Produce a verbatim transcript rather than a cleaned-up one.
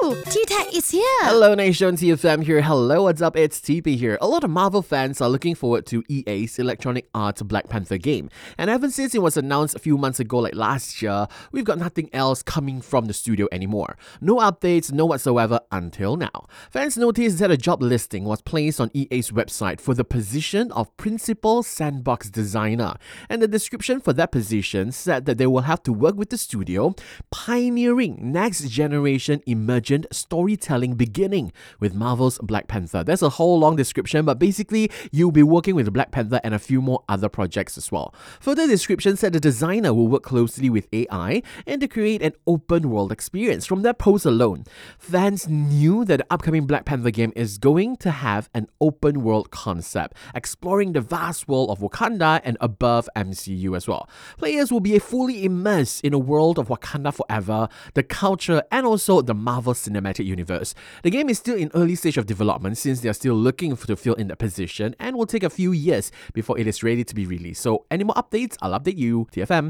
Woohoo! T-Tech is here! Hello Nation, T F M here. Hello, what's up? It's T P here. A lot of Marvel fans are looking forward to E A's Electronic Arts Black Panther game. And ever since it was announced a few months ago, like last year, we've got nothing else coming from the studio anymore. No updates, no whatsoever until now. Fans noticed that a job listing was placed on E A's website for the position of Principal Sandbox Designer. And the description for that position said that they will have to work with the studio, pioneering next-generation emergent storytelling beginning with Marvel's Black Panther. There's a whole long description, but basically, you'll be working with Black Panther and a few more other projects as well. Further description said the designer will work closely with A I and to create an open-world experience. From that post alone, fans knew that the upcoming Black Panther game is going to have an open-world concept, exploring the vast world of Wakanda and above M C U as well. Players will be fully immersed in a world of Wakanda forever, the culture, and also the Marvel Cinematic Universe. The game is still in early stage of development since they are still looking to fill in that position and will take a few years before it is ready to be released. So any more updates, I'll update you. T F M.